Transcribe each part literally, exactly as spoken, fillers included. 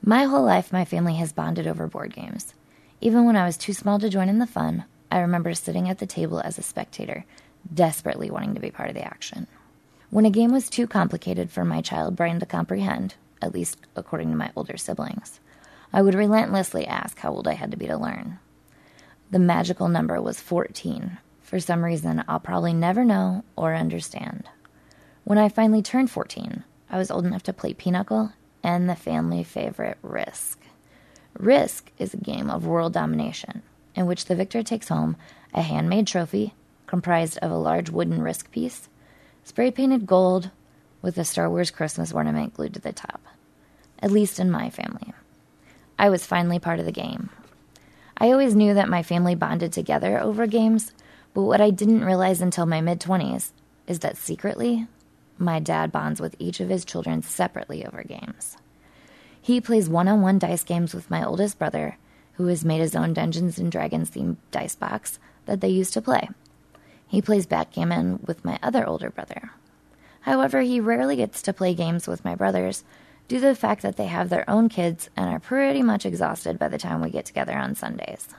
My whole life, my family has bonded over board games. Even when I was too small to join in the fun, I remember sitting at the table as a spectator, desperately wanting to be part of the action. When a game was too complicated for my child brain to comprehend, at least according to my older siblings, I would relentlessly ask how old I had to be to learn. The magical number was fourteen, for some reason I'll probably never know or understand. When I finally turned fourteen, I was old enough to play Pinochle and the family favorite Risk. Risk is a game of world domination, in which the victor takes home a handmade trophy comprised of a large wooden Risk piece, spray-painted gold with a Star Wars Christmas ornament glued to the top. At least in my family. I was finally part of the game. I always knew that my family bonded together over games, but what I didn't realize until my mid-twenties is that secretly, my dad bonds with each of his children separately over games. He plays one-on-one dice games with my oldest brother, who has made his own Dungeons and Dragons-themed dice box that they used to play. He plays backgammon with my other older brother. However, he rarely gets to play games with my brothers due to the fact that they have their own kids and are pretty much exhausted by the time we get together on Sundays.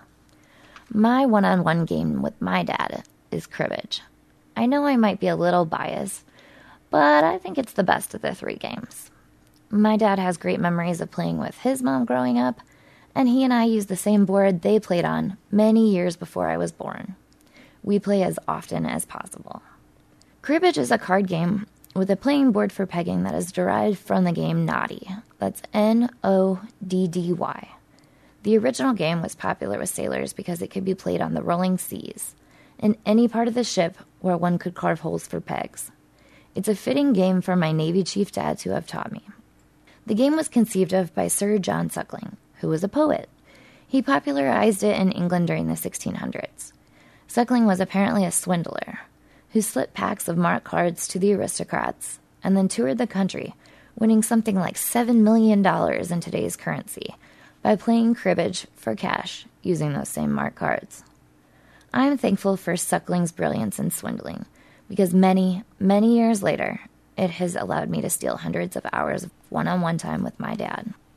My one-on-one game with my dad is cribbage. I know I might be a little biased, but I think it's the best of the three games. My dad has great memories of playing with his mom growing up, and he and I used the same board they played on many years before I was born. We play as often as possible. Cribbage is a card game with a playing board for pegging that is derived from the game Noddy. That's N O D D Y. The original game was popular with sailors because it could be played on the rolling seas, in any part of the ship where one could carve holes for pegs. It's a fitting game for my Navy chief dads who have taught me. The game was conceived of by Sir John Suckling, who was a poet. He popularized it in England during the sixteen hundreds. Suckling was apparently a swindler, who slipped packs of marked cards to the aristocrats and then toured the country, winning something like seven million dollars in today's currency by playing cribbage for cash using those same marked cards. I'm thankful for Suckling's brilliance in swindling, because many, many years later, it has allowed me to steal hundreds of hours of one-on-one time with my dad.